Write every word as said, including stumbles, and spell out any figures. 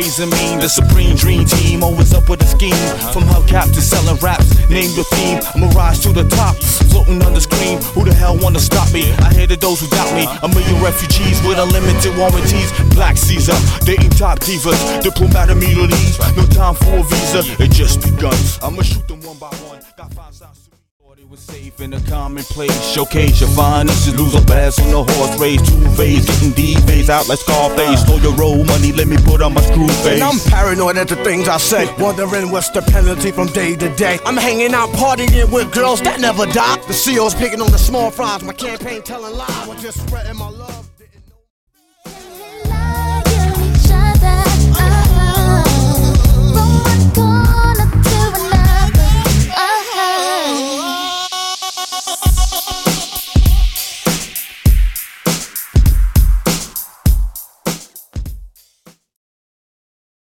ways and mean. The supreme dream team, always up with a scheme. From hubcap to selling raps, name your theme. I'ma rise to the top, floating on the screen. Who the hell wanna stop me? I hated those who doubt me. A million refugees with unlimited warranties. Black Caesar, dating top divas. Diplomat immunities, no time for a visa. It just begun. I'ma shoot them one by one. Got five sides. It was safe in a commonplace. Showcase your finest. You lose a bass on the horse race. Two phase, getting D-phase out like Scarface. Slow your roll money, let me put on my screw face. And I'm paranoid at the things I say, wondering what's the penalty from day to day. I'm hanging out partying with girls that never die. The C O's picking on the small fries. My campaign telling lies. I'm just spreading my love.